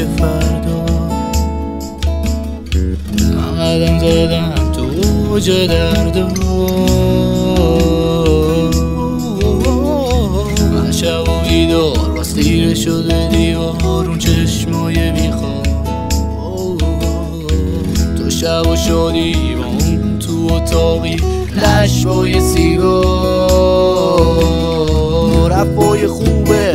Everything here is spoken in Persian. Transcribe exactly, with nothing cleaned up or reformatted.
فردا قدم زدم تو اوج دردا من شب و بیدار باز خیره شده دیوار اون چشمای بیخواب تو شب و شادی با اون تو اتاقی لشبای سیگار رفای خوبه